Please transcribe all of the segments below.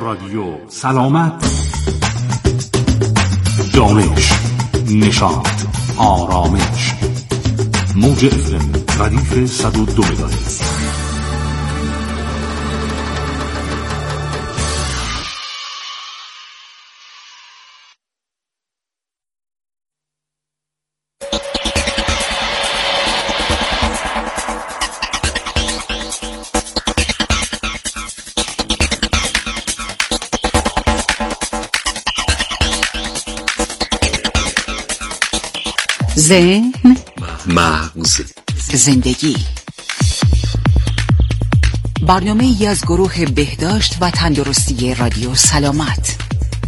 رادیو سلامت، دانش، نشاط، آرامش. موج FM ردیف 102 مگاهرتز. ذهن، مغز، زندگی. برنامه‌ای از گروه بهداشت و تندرستی رادیو سلامت.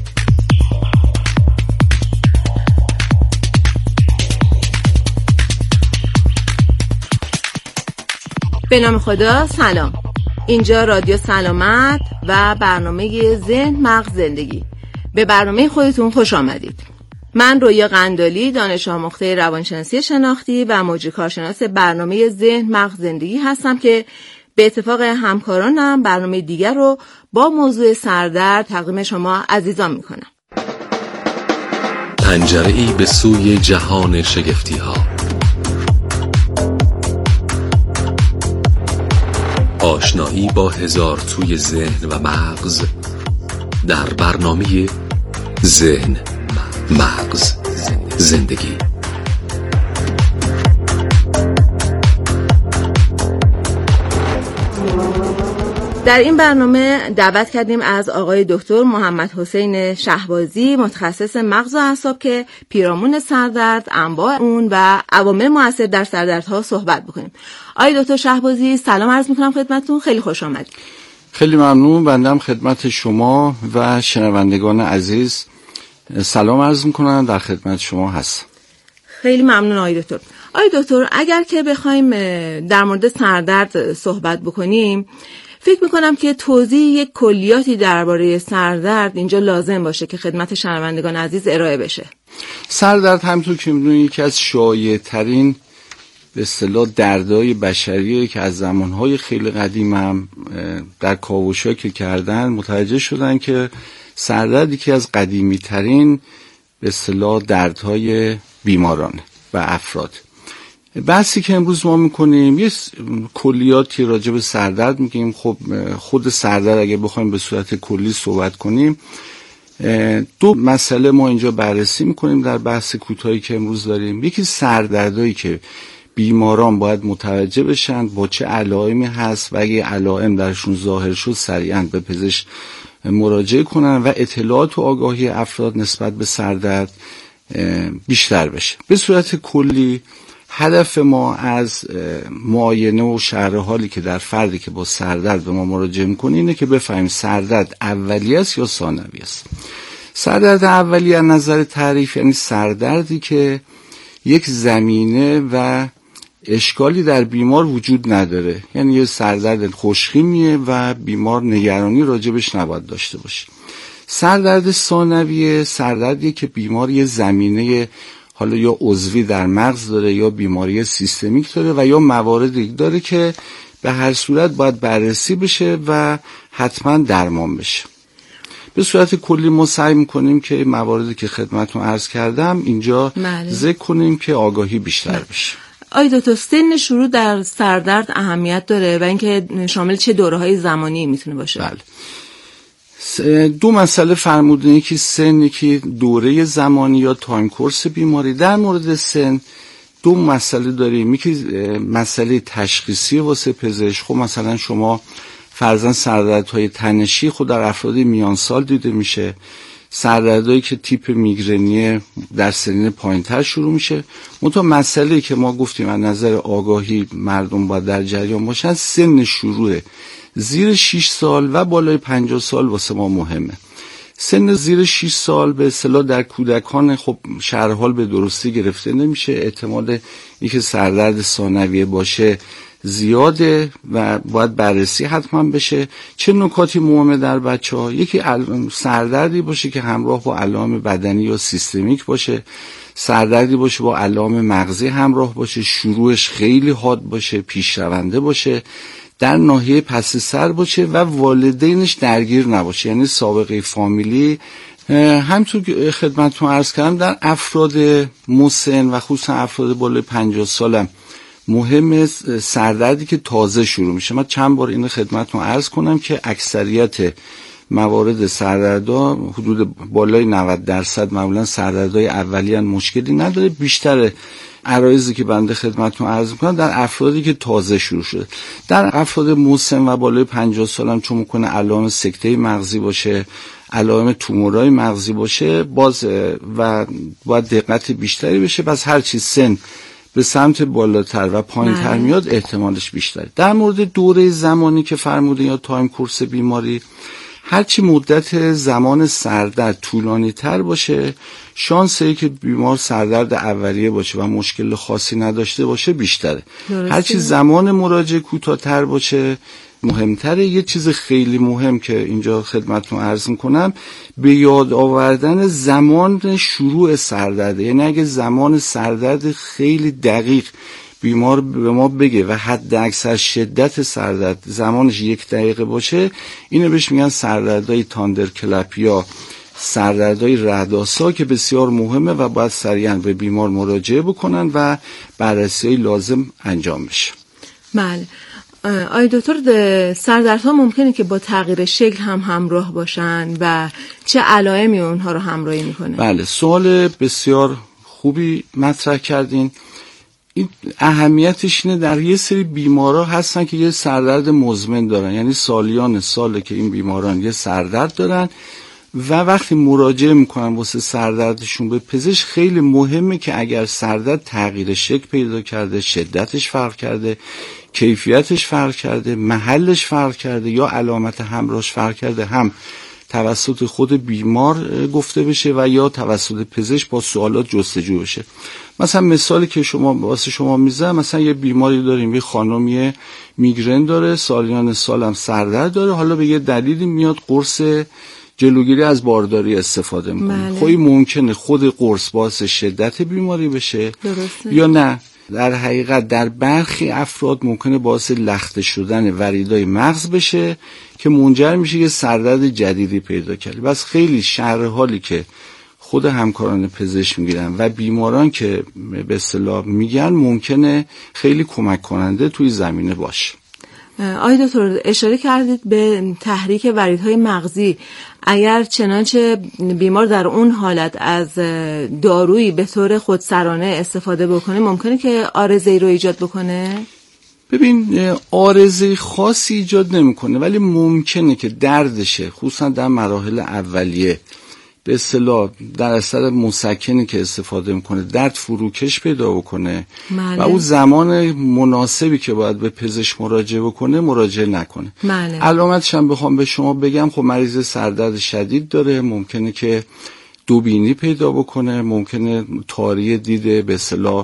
به نام خدا. سلام، اینجا رادیو سلامت و برنامه ذهن، مغز، زندگی. به برنامه خودتون خوش آمدید. من رویا قندالی، دانش آموخته روانشناسی شناختی و مجری کارشناس برنامه ذهن، مغز، زندگی هستم که به اتفاق همکارانم برنامه دیگر رو با موضوع سردرد تقدیم شما عزیزان میکنم. پنجره‌ای به سوی جهان شگفتی‌ها. آشنایی با هزار توی ذهن و مغز در برنامه ذهن، مغز، زندگی. در این برنامه دعوت کردیم از آقای دکتر محمد حسین شهبازی، متخصص مغز و اعصاب، که پیرامون سردرد، انواع اون و عوامل مؤثر در سردردها صحبت بکنیم. آقای دکتر شهبازی، سلام عرض میکنم خدمتتون، خیلی خوش آمدید. خیلی ممنون. بنده خدمت شما و شنوندگان عزیز سلام عرض میکنم، در خدمت شما هستم. خیلی ممنون آقای دکتر. آقای دکتر، اگر که بخوایم در مورد سردرد صحبت بکنیم، فکر میکنم که توضیح یک کلیاتی درباره سردرد اینجا لازم باشه که خدمت شنوندگان عزیز ارائه بشه. سردرد همونطور که میدونید یکی از شایع‌ترین به اصطلاح دردهای بشریه که از زمانهای خیلی قدیم هم در کاوش‌ها که کردن متوجه شدن که سردرد یکی از قدیمی ترین به اصطلاح دردهای بیماران و افراد. بحثی که امروز ما میکنیم یه کلیاتی راجع به سردرد میگیم. خب خود سردرد اگه بخوایم به صورت کلی صحبت کنیم، دو مسئله ما اینجا بررسی میکنیم در بحث کوتاهی که امروز داریم. یکی سردردهایی که بیماران باید متوجه بشن با چه علائمی هست و اگه علائم درشون ظاهر شد سریعا به پزشک مراجعه کنن و اطلاعات و آگاهی افراد نسبت به سردرد بیشتر بشه. به صورت کلی هدف ما از معاینه و شرح حالی که در فردی که با سردرد به ما مراجعه میکنه اینه که بفهمیم سردرد اولیه است یا ثانویه است. سردرد اولیه از نظر تعریف یعنی سردردی که یک زمینه و اشکالی در بیمار وجود نداره، یعنی یه سردرد خوشخیمیه و بیمار نگرانی راجبش نباید داشته باشه. سردرد ثانویه سردردیه که بیمار یه زمینه حالا یا عضوی در مغز داره یا بیماری سیستمیک داره و یا مواردی داره که به هر صورت باید بررسی بشه و حتما درمان بشه. به صورت کلی ما سعی میکنیم که مواردی که خدمتتون عرض کردم اینجا ذکر کنیم که آگاهی بیشتر بشه. آقای دکتر، سن شروع در سردرد اهمیت داره و اینکه شامل چه دوره‌های زمانی میتونه باشه؟ بله. دو مسئله فرمودن، یکی سن، یکی دوره زمانی یا تایم کورس بیماری. در مورد سن دو مسئله داریم. یکی مسئله تشخیصی واسه پزشک. خب مثلا شما فرضاً سردردهای تنشی خود در افراد میان سال دیده میشه، سردردهایی که تیپ میگرنی در سنین پایین‌تر شروع میشه. منتها مسئله که ما گفتیم از نظر آگاهی مردم باید در جریان باشن، سن شروع زیر 6 سال و بالای 50 سال واسه ما مهمه. سن زیر 6 سال به اصطلاح در کودکان خب شرح حال به درستی گرفته نمیشه، احتمال اینکه سردرد ثانویه باشه زیاده و باید بررسی حتما بشه. چه نکاتی مهمه در بچه‌ها؟ یکی سردردی باشه که همراه با علائم بدنی یا سیستمیک باشه، سردردی باشه با علائم مغزی همراه باشه، شروعش خیلی حاد باشه، پیشرونده باشه، در ناحیه پس سر باشه و والدینش درگیر نباشه، یعنی سابقه فامیلی. همونطور که خدمتتون عرض کردم در افراد مسن و خصوصا افراد بالای 50 سالم مهم سردردی که تازه شروع میشه. من چند بار این خدمتتون عرض کنم که اکثریت موارد سردردها حدود بالای 90% معمولا سردردهای اولیه مشکلی نداره. بیشتر عرایضی که بنده خدمتتون عرض میکنم در افرادی که تازه شروع شده. در افراد مسن و بالای 50 سالم چون میکنه علائم سکته مغزی باشه، علائم تومورای مغزی باشه، باز و باید دقت بیشتری بشه. بس هر چی سن به سمت بالاتر و پایین‌تر میاد احتمالش بیشتره. در مورد دوره زمانی که فرمودین یا تایم کورس بیماری، هرچی مدت زمان سردرد طولانی تر باشه، شانس ای که بیمار سردرد اولیه باشه و مشکل خاصی نداشته باشه بیشتره. هرچی زمان مراجعه کوتاه‌تر باشه مهمتره. یه چیز خیلی مهم که اینجا خدمتتون عرض میکنم، به یاد آوردن زمان شروع سردرد. یعنی اگه زمان سردرد خیلی دقیق بیمار به ما بگه و حد اکثر شدت سردرد زمانش 1 دقیقه باشه، اینو بهش میگن سردردهای تاندرکلپ یا سردردهای رعدآسا که بسیار مهمه و باید سریعا به بیمار مراجعه بکنن و بررسی لازم انجام بشه. بله. آقای دکتر، سردردها ممکنه که با تغییر شکل هم همراه باشن و چه علائمی اونها رو همراهی میکنه؟ بله، سوال بسیار خوبی مطرح کردین. این اهمیتش اینه در یه سری بیمارا هستن که یه سردرد مزمن دارن، یعنی سالیان ساله که این بیماران یه سردرد دارن و وقتی مراجعه میکنن واسه سردردشون به پزشک خیلی مهمه که اگر سردرد تغییر شکل پیدا کرده، شدتش فرق کرده، کیفیتش فرق کرده، محلش فرق کرده یا علامت همراهش فرق کرده، هم توسط خود بیمار گفته بشه و یا توسط پزشک با سوالات جستجو بشه. مثلا مثالی که واسه شما میزنم، مثلا یه بیماری داریم، یه خانمی میگرن داره، سالیان سالم سردرد داره، حالا به یه دلیلی میاد قرص جلوگیری از بارداری استفاده میکنه. خب این ممکنه خود قرص باعث شدت بیماری بشه درسته. یا نه در حقیقت در برخی افراد ممکنه باعث لخته شدن وریدای مغز بشه که منجر میشه یه سردرد جدیدی پیدا کرده. بس خیلی شرح حالی که خود همکاران پزشک میگیرن و بیماران که به اصطلاح میگن ممکنه خیلی کمک کننده توی زمینه باشه. آقای دکتر، اشاره کردید به تحریک وریدهای مغزی. اگر چنانچه بیمار در اون حالت از دارویی به طور خودسرانه استفاده بکنه ممکنه که عارضه‌ای رو ایجاد بکنه؟ ببین، عارضه خاصی ایجاد نمیکنه ولی ممکنه که دردشه، خصوصا در مراحل اولیه به اصطلاح در اثر مسکنی که استفاده میکنه درد فروکش پیدا بکنه و اون زمان مناسبی که باید به پزشک مراجعه بکنه مراجعه نکنه. علامتش هم بخوام به شما بگم، خب مریض سردرد شدید داره، ممکنه که دوبینی پیدا بکنه، ممکنه تاری دیده به اصطلاح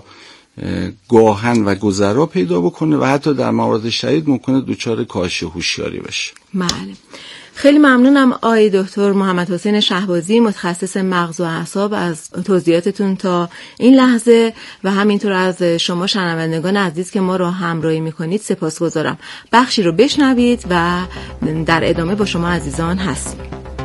گاهن و گذرا پیدا بکنه و حتی در موارد شدید ممکنه دچار کاهش هوشیاری بشه. بله. خیلی ممنونم آقای دکتر محمد حسین شهبازی، متخصص مغز و اعصاب، از توضیحاتتون تا این لحظه و همینطور از شما شنوندگان عزیز که ما رو همراهی میکنید سپاسگزارم. بخشی رو بشنوید و در ادامه با شما عزیزان هستیم.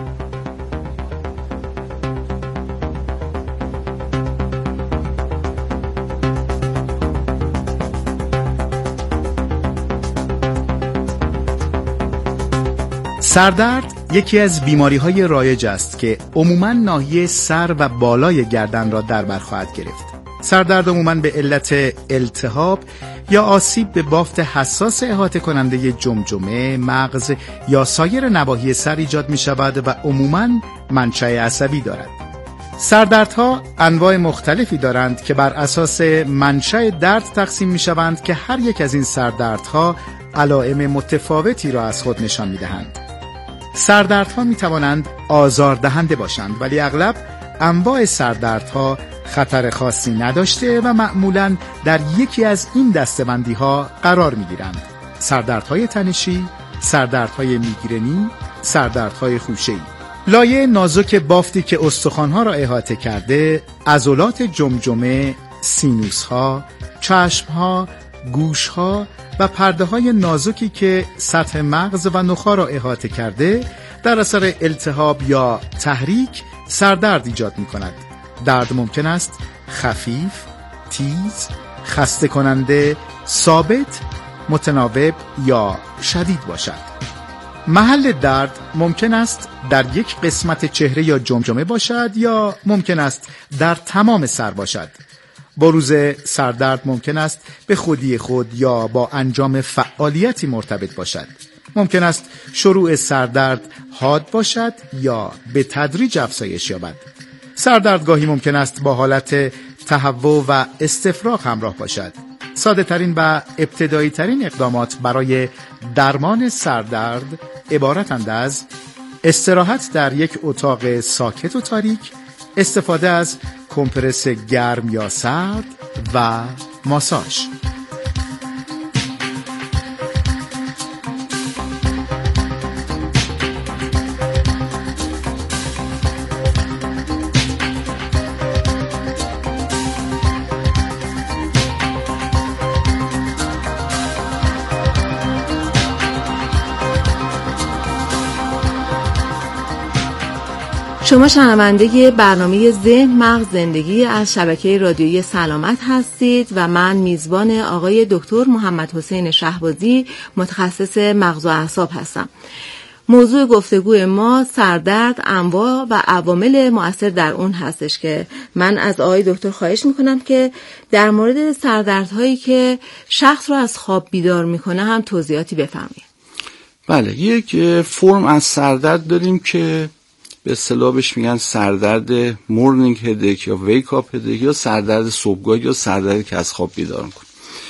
سردرد یکی از بیماری‌های رایج است که عموماً ناحیه سر و بالای گردن را در بر خواهد گرفت. سردرد عموماً به علت التهاب یا آسیب به بافت حساس احاطه کننده جمجمه، مغز یا سایر نواحی سر ایجاد می‌شود و عموماً منشأ عصبی دارد. سردردها انواع مختلفی دارند که بر اساس منشأ درد تقسیم می‌شوند که هر یک از این سردردها علائم متفاوتی را از خود نشان می‌دهند. سردردها می توانند آزاردهنده باشند ولی اغلب انواع سردردها خطر خاصی نداشته و معمولاً در یکی از این دسته‌بندی ها قرار می گیرند: سردردهای تنشی، سردردهای میگرنی، سردردهای خوشه‌ای. لایه نازک بافتی که استخوان‌ها را احاطه کرده، عضلات جمجمه، سینوس‌ها، چشم‌ها گوشها و پرده های نازکی که سطح مغز و نخاع را احاطه کرده در اثر التهاب یا تحریک سردرد ایجاد می کند. درد ممکن است خفیف، تیز، خسته کننده، ثابت، متناوب یا شدید باشد. محل درد ممکن است در یک قسمت چهره یا جمجمه باشد یا ممکن است در تمام سر باشد. بروز سردرد ممکن است به خودی خود یا با انجام فعالیتی مرتبط باشد. ممکن است شروع سردرد حاد باشد یا به تدریج افزایش یابد. سردرد گاهی ممکن است با حالت تهوع و استفراغ همراه باشد. ساده ترین و ابتدایی ترین اقدامات برای درمان سردرد عبارتند از استراحت در یک اتاق ساکت و تاریک، استفاده از کمپرس گرم یا سرد و ماساژ. شما شنونده برنامه ذهن مغز زندگی از شبکه رادیویی سلامت هستید و من میزبان آقای دکتر محمد حسین شهبازی متخصص مغز و اعصاب هستم. موضوع گفتگوی ما سردرد، انواع و عوامل مؤثر در اون هستش که من از آقای دکتر خواهش میکنم که در مورد سردردهایی که شخص رو از خواب بیدار میکنه هم توضیحاتی بفرمایید. بله، یک فرم از سردرد داریم که به اصطلاح بهش میگن سردرد مورنینگ هدیک یا ویک آپ هدیک یا سردرد صبحگاهی یا سردردی که از خواب بیدار میکنه.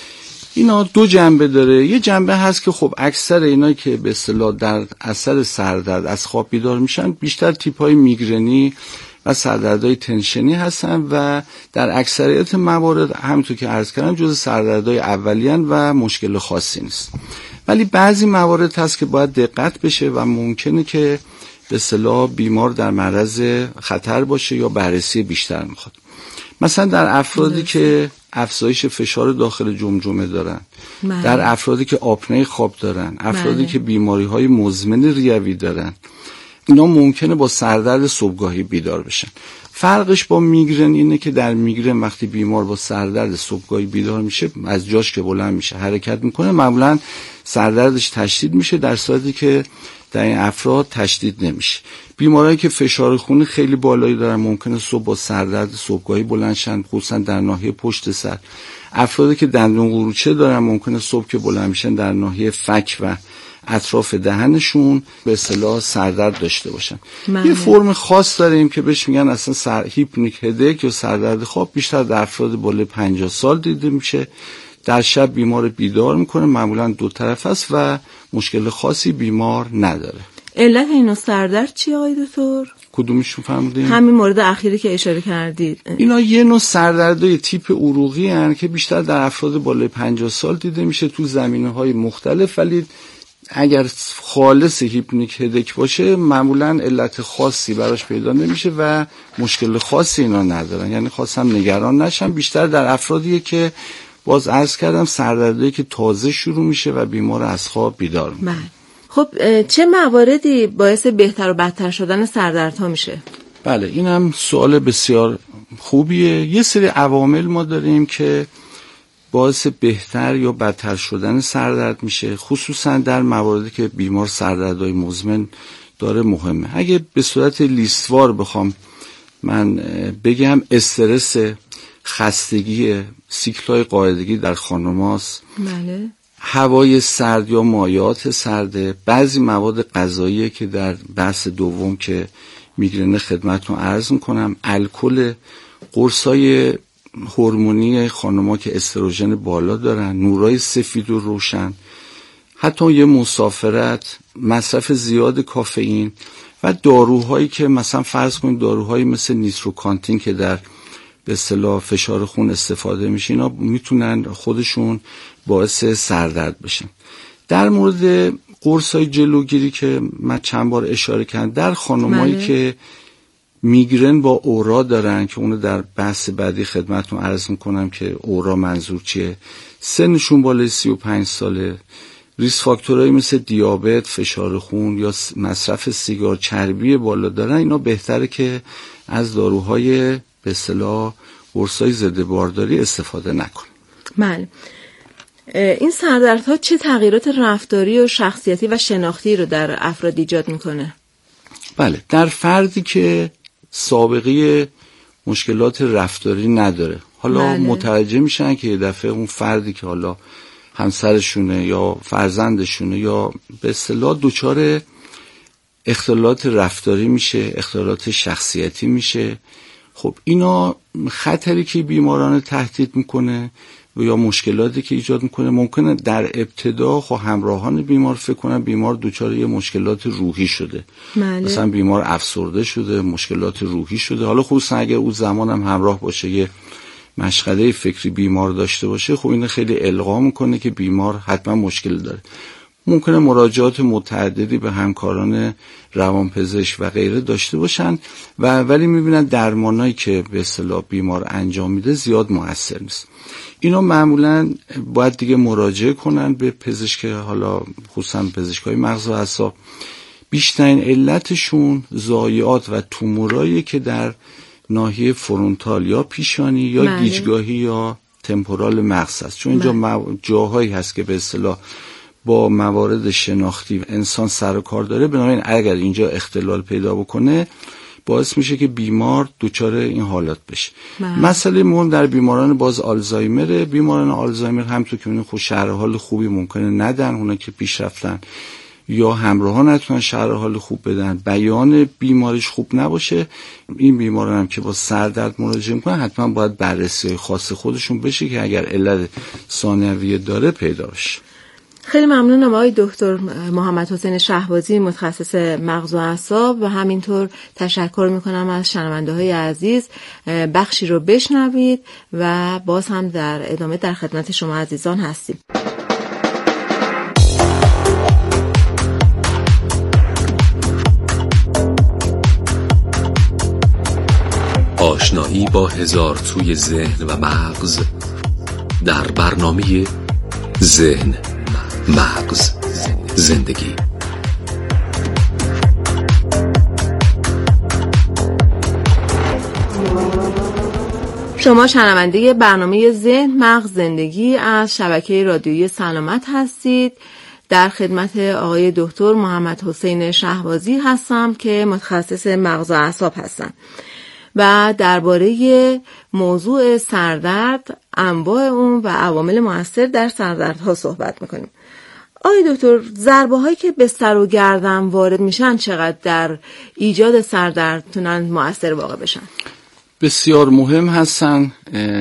اینا دو جنبه داره. یه جنبه هست که خب اکثر اینا که به اصطلاح در اثر سردرد از خواب بیدار میشن بیشتر تیپ‌های میگرنی و سردردهای تنشنی هستن و در اکثریت موارد همونطور که عرض کردم جزء سردردهای اولیه‌اند و مشکل خاصی نیست. ولی بعضی موارد هست که باید دقت بشه و ممکنه که به اصطلاح بیمار در معرض خطر باشه یا بررسی بیشتر میخواد. مثلا در افرادی که افزایش فشار داخل جمجمه دارن، در افرادی که آپنه خواب دارن، افرادی که بیماری‌های مزمن ریوی دارن، اینا ممکنه با سردرد صبحگاهی بیدار بشن. فرقش با میگرن اینه که در میگرن وقتی بیمار با سردرد صبحگاهی بیدار میشه از جاش که بلند میشه حرکت میکنه معمولا سردردش تشدید میشه، در صورتی که در این افراد تشدید نمیشه. بیمارایی که فشار خون خیلی بالایی دارن ممکنه صبح با سردرد صبحگاهی بلند شن، خصوصا در ناحیه پشت سر. افرادی که دندون قروچه دارن ممکنه صبح که بلند میشن در ناحیه فک و اطراف دهنشون به اصطلاح سردرد داشته باشن. یه فرم خاص داریم که بهش میگن اصلا هیپنیک هدیک یا سردرد خواب، بیشتر در افراد بالای 50 سال دیده میشه. در شب بیمار بیدار میکنه، معمولا دو طرف است و مشکل خاصی بیمار نداره. علت این سردرد چیه آقای دکتر؟ کدومشون فهمیدین؟ همین مورد اخیری که اشاره کردید. اینا یه نوع سردردهای تیپ عروقی هستند که بیشتر در افراد بالای 50 سال دیده میشه تو زمینه‌های مختلف، ولی اگر خالص هیپنیک هدیک باشه معمولا علت خاصی براش پیدا نمیشه و مشکل خاصی اینا ندارن، یعنی خواستم نگران نشن. بیشتر در افرادیه که باز عرض کردم سردردی که تازه شروع میشه و بیمار از خواب بیدار میشه. خب چه مواردی باعث بهتر و بدتر شدن سردردها میشه؟ بله، این هم سوال بسیار خوبیه. یه سری عوامل ما داریم که باعث بهتر یا بدتر شدن سردرد میشه، خصوصا در مواردی که بیمار سردردهای مزمن داره مهمه. اگه به صورت لیستوار بخوام من بگم، استرس، خستگی، سیکل‌های قاعدگی در خانم‌هاست، بله، هوای سرد یا مایعات سرد، بعضی مواد غذایی که در بحث دوم که میگرن خدمتتون عرض میکنم، الکل، قرصای هورمونی خانم‌ها که استروژن بالا دارن، نورای سفید و روشن، حتی یه مسافرت، مصرف زیاد کافئین و داروهایی که مثلا فرض کنید داروهایی مثل نیتروکانتین که در به اصطلاح فشار خون استفاده میشه، اینا میتونن خودشون باعث سردرد بشن. در مورد قرصای جلوگیری که من چند بار اشاره کردم، در خانمایی که میگرن با اورا دارن که اونو در بحث بعدی خدمتتون عرض میکنم که اورا منظور چیه. سنشون بالای 35 ساله. ریسک فاکتورهایی مثل دیابت، فشار خون یا مصرف سیگار، چربی بالا دارن. اینا بهتره که از داروهای به اصطلاح قرصای ضد بارداری استفاده نکنن. بله. این سردردها چه تغییرات رفتاری و شخصیتی و شناختی رو در افراد ایجاد میکنه؟ بله، در فردی که سابقه مشکلات رفتاری نداره، حالا متوجه میشن که یه دفعه اون فردی که حالا همسرشونه یا فرزندشونه یا به اصطلاح دچار اختلالات رفتاری میشه، اختلالات شخصیتی میشه، خب اینا خطری که بیماران تهدید میکنه و یا مشکلاتی که ایجاد میکنه. ممکنه در ابتدا خب همراهان بیمار فکر کنن بیمار دچار یه مشکلات روحی شده، مثلا بیمار افسرده شده، مشکلات روحی شده. حالا خصوصا اگه اون زمان هم همراه باشه یه مشغله فکری بیمار داشته باشه، خب این خیلی القا میکنه که بیمار حتما مشکل داره. ممکنه مراجعات متعددی به همکاران روانپزشک و غیره داشته باشن ولی میبینن درمانایی که به اصطلاح بیمار انجام میده زیاد مؤثر نیست. اینا معمولا باید دیگه مراجعه کنن به پزشک، حالا خصوصا پزشکای مغز و اعصاب. بیشترین علتشون ضایعات و تومورایی که در ناحیه فرونتال یا پیشانی یا گیجگاهی یا تمپورال مغز است، چون اینجا جاهایی هست که به اصطلاح با موارد شناختی انسان سر و کار داره. بنابراین اگر اینجا اختلال پیدا بکنه باعث میشه که بیمار دچار این حالات بشه. مسئله مهم در بیماران باز آلزایمر. بیماران آلزایمر همونطور که می‌بینید خود شرح حال خوبی ممکنه ندن، اونا که پیش رفتن یا همراهان نتونن شرح حال خوب بدن، بیان بیماریش خوب نباشه. این بیماران هم که با سردرد مراجعه میکنن حتما باید بررسی خاص خودشون بشه که اگر علت ثانویه داره پیدا بشه. خیلی ممنونم آقای دکتر محمد حسین شهبازی، متخصص مغز و اعصاب، و همینطور تشکر میکنم از شنونده های عزیز. بخشی رو بشنوید و باز هم در ادامه در خدمت شما عزیزان هستیم. آشنایی با هزار توی ذهن و مغز در برنامه ذهن مغز زندگی. شما شنونده برنامه ذهن مغز زندگی از شبکه رادیویی سلامت هستید. در خدمت آقای دکتر محمد حسین شهبازی هستم که متخصص مغز و اعصاب هستن و درباره موضوع سردرد، انواع اون و عوامل مؤثر در سردردها صحبت میکنیم. آقای دکتر، ضربه هایی که به سر و گردن وارد میشن چقدر در ایجاد سردرد تونن مؤثر واقع بشن؟ بسیار مهم هستن.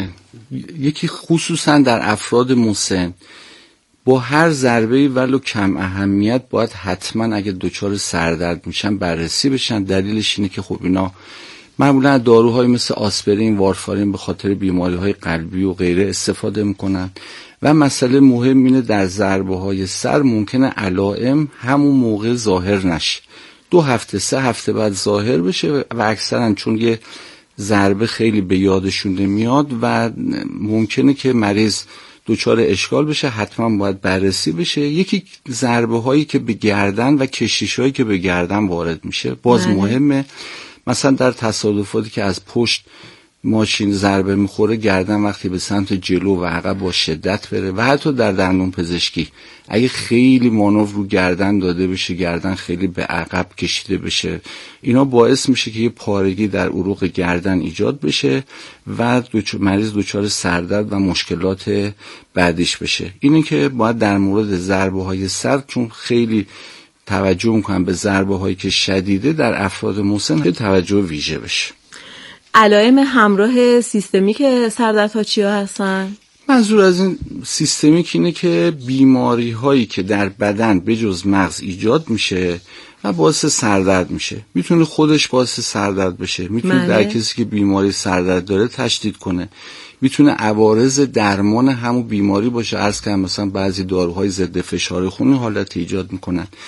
یکی خصوصا در افراد مسن با هر ضربه‌ای ولو کم اهمیت باید حتما اگه دچار سردرد میشن بررسی بشن. دلیلش اینه که خب اینا معمولا داروهای مثل آسپرین، وارفارین به خاطر بیماری‌های قلبی و غیره استفاده میکنن و مسئله مهم اینه در ضربه‌های سر ممکنه علائم همون موقع ظاهر نشه، 2 هفته 3 هفته بعد ظاهر بشه و اکثرا چون یه ضربه خیلی به یادشون نمیاد و ممکنه که مریض دچار اشکال بشه، حتما باید بررسی بشه. یکی ضربه هایی که به گردن و کشش هایی که به گردن وارد میشه باز مهمه. مثلا در تصادفاتی که از پشت ماشین ضربه میخوره، گردن وقتی به سمت جلو و عقب با شدت بره و حتی در دندون پزشکی اگه خیلی مانور رو گردن داده بشه، گردن خیلی به عقب کشیده بشه، اینا باعث میشه که یه پارگی در عروق گردن ایجاد بشه و مریض دچار سردرد و مشکلات بعدیش بشه. اینه که باید در مورد ضربه های سر، چون خیلی توجه میکنم به ضربه هایی که شدیده در افراد مسن، که توجه ویژه بشه. علائم همراه سیستمیک سردردها چیا هستن؟ منظور از این سیستمیک اینه که بیماری هایی که در بدن بجز مغز ایجاد میشه و باعث سردرد میشه. میتونه خودش باعث سردرد بشه، میتونه در کسی که بیماری سردرد داره تشدید کنه، میتونه عوارض درمان همون بیماری باشه. عرض کنم مثلا بعضی داروهای ضد فشار خون حالت ایجاد میکنن.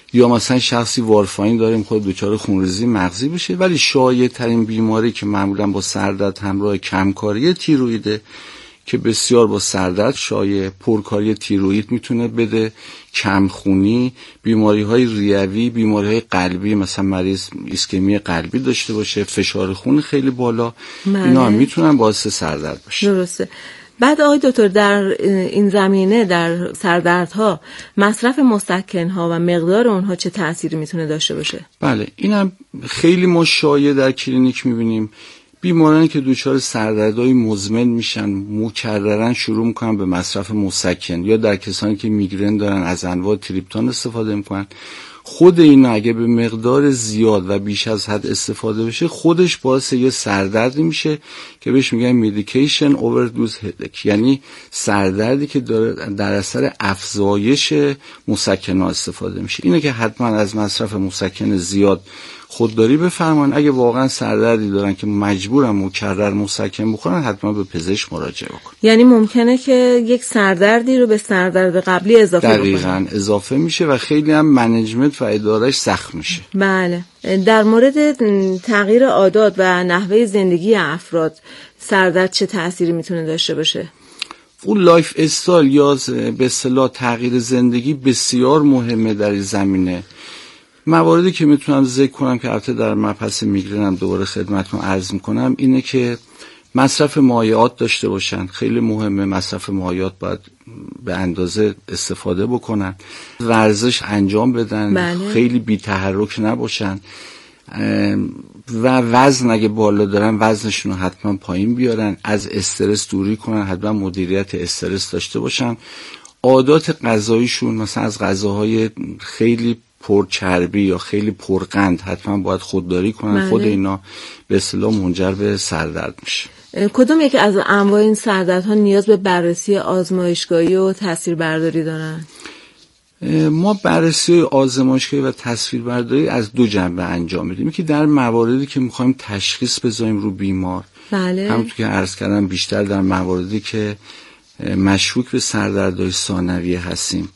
یا مثلا شخصی وارفارین داره میخواد دچار خونریزی مغزی بشه. ولی شایع ترین بیماری که معمولا با سردرد همراه کمکاری تیروئیده که بسیار با سردرد شایع، پرکاری تیروئید میتونه بده، کمخونی، بیماری‌های ریوی، بیماری‌های قلبی، مثلا مریض ایسکمی قلبی داشته باشه، فشار خون خیلی بالا، اینا هم میتونن باعث سردرد باشه. درسته. بعد آقای دکتر در این زمینه در سردردها مصرف مسکن‌ها و مقدار اونها چه تأثیری میتونه داشته باشه؟ بله، اینم خیلی ما شایع در کلینیک میبینیم. بیمارانی که دچار سردردهای مزمن میشن مکررن شروع میکنن به مصرف مسکن، یا در کسانی که میگرن دارن از انواع تریپتان استفاده میکنن. خود اینا اگه به مقدار زیاد و بیش از حد استفاده بشه خودش باعث یه سردردی میشه که بهش میگن میدیکیشن اووردوز هدک، یعنی سردردی که داره در اثر افزایش مسکن‌ها استفاده میشه. اینه که حتما از مصرف مسکن زیاد خودداری بفرمایید. اگه واقعا سردردی دارن که مجبورن مکرر مسکن بخورن حتما به پزشک مراجعه بکنن. یعنی ممکنه که یک سردردی رو به سردرد قبلی اضافه بکنن. دقیقاً اضافه میشه و خیلی هم منیجمنت و ادارهش سخت میشه. بله. در مورد تغییر عادات و نحوه زندگی افراد سردرد چه تأثیری میتونه داشته باشه؟ اون لایف استایل یا به اصطلاح تغییر زندگی بسیار مهمه در این زمینه. مواردی که میتونم ذکر کنم که البته در مبحث میگرن هم دوباره خدمتتون عرض میکنم اینه که مصرف مایعات داشته باشن. خیلی مهمه، مصرف مایعات باید به اندازه استفاده بکنن، ورزش انجام بدن. بله. خیلی بی تحرک نباشن و وزن اگه بالا دارن وزنشون رو حتما پایین بیارن، از استرس دوری کنن، حتما مدیریت استرس داشته باشن. عادات غذاییشون مثلا از غذاهای خیلی پرچربی یا خیلی پرقند حتما باید خودداری کنن. بله. خود اینا به اصطلاح منجر به سردرد میشه. کدوم یکی از انواع این سردردها نیاز به بررسی آزمایشگاهی و تصویربرداری دارن؟ ما بررسی آزمایشگاهی و تصویربرداری از دو جنبه انجام میدیم. یکی در مواردی که میخوایم تشخیص بذاریم رو بیمار، بله. همونطور که عرض کردم بیشتر در مواردی که مشکوک به سردردهای ثانویه هستیم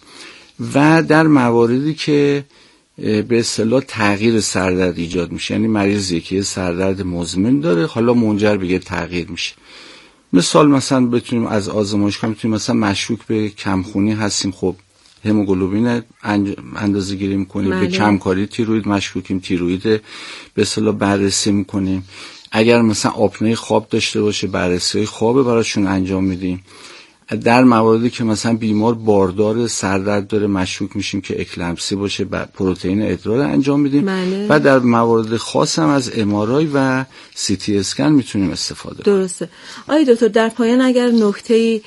و در مواردی که به اصطلاح تغییر سردرد ایجاد میشه، یعنی مریضی که سردرد مزمن داره حالا منجر به تغییر میشه. مثلا بتونیم از آزمایشگاه میتونیم مثلا مشکوک به کمخونی هستیم، خب هموگلوبین اندازه گیری میکنیم. بله. به کمکاری تیروئید مشکوکیم، تیروئید به اصطلاح بررسی میکنیم. اگر مثلا آپنه خواب داشته باشه بررسی خواب براشون انجام میدیم. در مواردی که مثلا بیمار باردار سردرد داره مشکوک میشیم که اکلمپسی باشه پروتئین ادرار انجام میدیم. بله. و در موارد خاص هم از MRI و CT اسکن میتونیم استفاده کنیم. درسته. آقای دکتر در پایان اگر نکته‌ای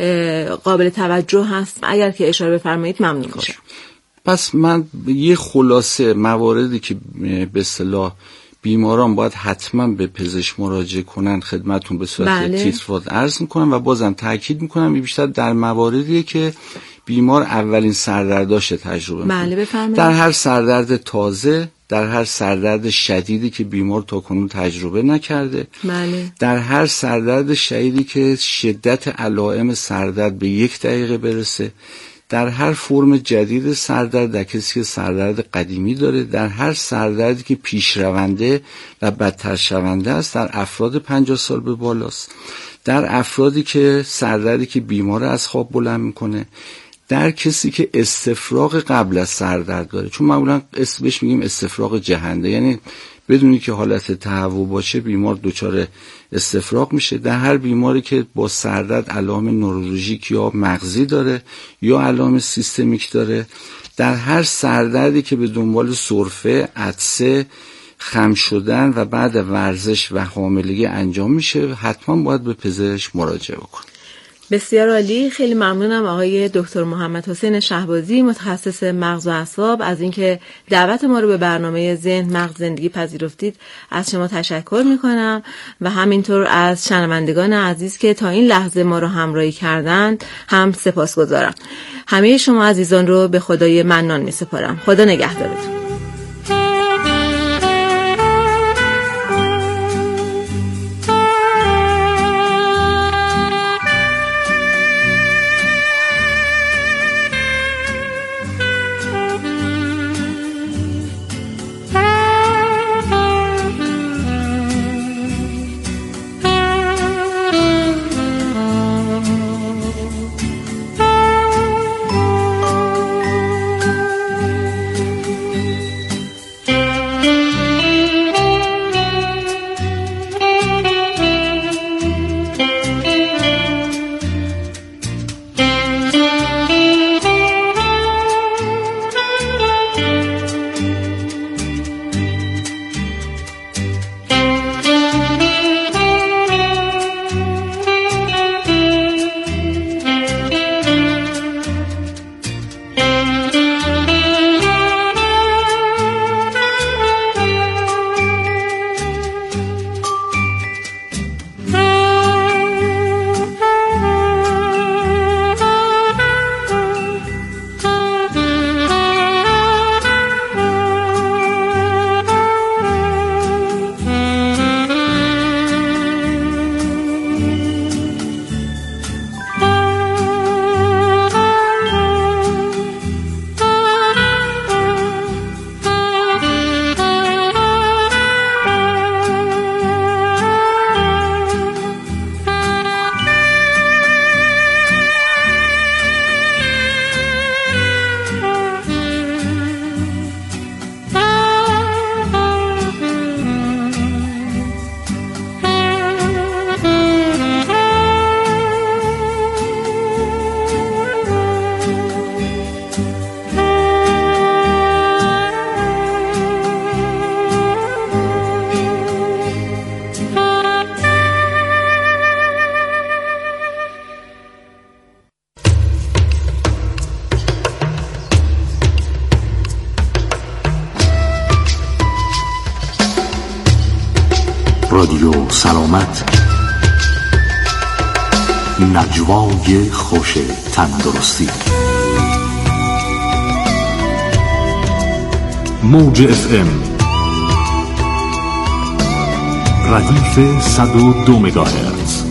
قابل توجه هست اگر که اشاره بفرمایید ممنون میشم. پس من یه خلاصه مواردی که به اصطلاح بیماران باید حتما به پزشک مراجعه کنن خدمتون به صورت بله. تیتروار عرض میکنم و بازم تاکید میکنم بیشتر در مواردیه که بیمار اولین سردرداش تجربه میکنه. بله بفرمایید. در هر سردرد تازه، در هر سردرد شدیدی که بیمار تاکنون تجربه نکرده، بله. در هر سردرد شدیدی که شدت علائم سردرد به 1 دقیقه برسه، در هر فرم جدید سردرد در کسی که سردرد قدیمی داره، در هر سردردی که پیشرونده و بدتر شونده است، در افراد 50 سال به بالاست، در افرادی که سردردی که بیمار از خواب بلند میکنه، در کسی که استفراغ قبل از سردرد داره، چون معمولا بهش میگیم استفراغ جهنده، یعنی بدونی که حالت تهوع باشه بیمار دچار استفراغ میشه، در هر بیماری که با سردرد علائم نورولوژیک یا مغزی داره یا علائم سیستمیک داره، در هر سردردی که به دنبال سرفه، عطسه، خم شدن و بعد ورزش و حاملگی انجام میشه حتما باید به پزشک مراجعه بکن. بسیار عالی. خیلی ممنونم آقای دکتر محمد حسین شهبازی متخصص مغز و اعصاب از اینکه دعوت ما رو به برنامه ذهن مغز زندگی پذیرفتید. از شما تشکر میکنم و همینطور از شنوندگان عزیز که تا این لحظه ما رو همراهی کردند هم سپاسگزارم. همه شما عزیزان رو به خدای منان میسپارم. خدا نگهدارتون. رادیو سلامت، نجوای خوش تندرستی. موج FM ردیف 102 مگاهرتز.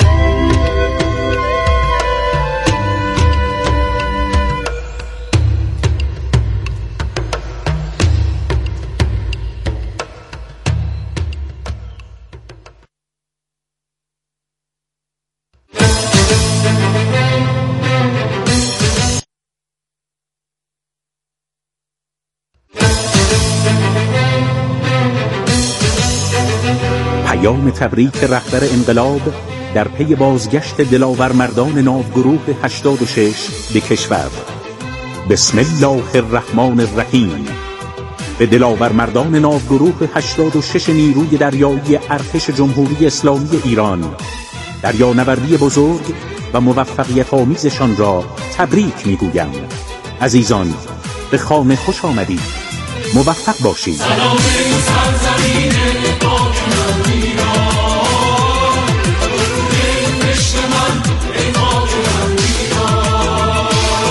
پیام تبریک رهبر انقلاب در پی بازگشت دلاورمردان ناوگروه 86 به کشور. بسم الله الرحمن الرحیم. به دلاورمردان ناوگروه 86 نیروی دریایی ارتش جمهوری اسلامی ایران، دریانوردی بزرگ و موفقیت آمیزشان را تبریک میگویم. عزیزان، به خانه خوش آمدید. موفق باشید. سلام سرزمین پاک من ایران، ای عشق من، ای پاک من ایران.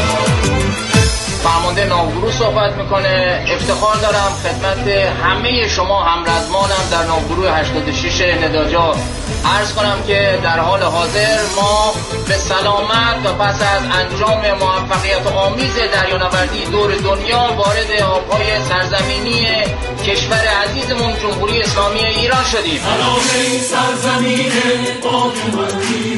فرمانده ناوگروه صحبت میکنه. افتخار دارم خدمت همه شما همرزمانم در ناوگروه 86 نداجا عرض کنم که در حال حاضر ما به سلامت و پس از انجام موفقیت آمیز دریانوردی دور دنیا وارد آبهای سرزمینی کشور عزیزمون جمهوری اسلامی ایران شدیم. سلام ای سرزمین پاک من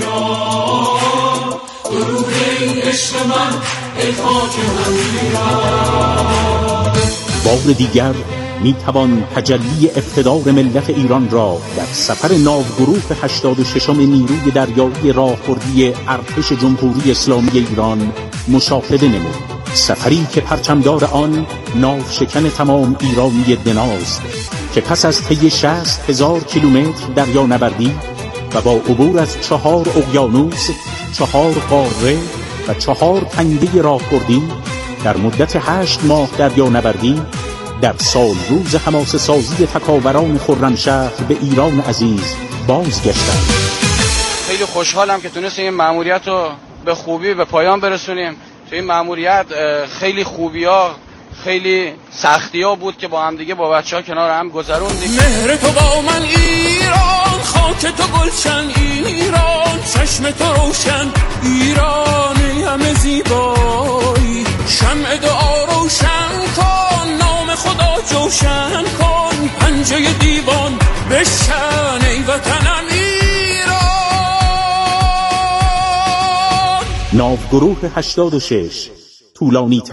ایران، درود ای عشق من، ای پاک من ایران. بار دیگر می توان تجلی اقتدار ملت ایران را در سفر ناوگروه 86 نیروی دریایی راهبردی ارتش جمهوری اسلامی ایران مشاهده نمود. سفری که پرچمدار آن ناوشکن تمام ایرانی دناست که پس از طی 60,000 کیلومتر دریانوردی و با عبور از 4 اقیانوس، 4 قاره و 4 تنگه راهبردی در مدت 8 ماه دریانوردی در سال روز حماسه سازی تکاوران خرمشهر به ایران عزیز بازگشتند. خیلی خوشحالم که تونستیم این مأموریت رو به خوبی به پایان برسونیم. تو این مأموریت خیلی خوبی‌ها، خیلی سختی‌ها بود که با هم دیگه با بچه‌ها کنار هم گذروندیم. مهر تو با من ایران، خاک تو گلشن ایران، چشم تو روشن ایرانی همه زیبایی، شمع دعا روشن کن، نام خدا جوشن کن، پنجه دیوان بشکن ای وطنم ایران. ناوگروه 86 طولانی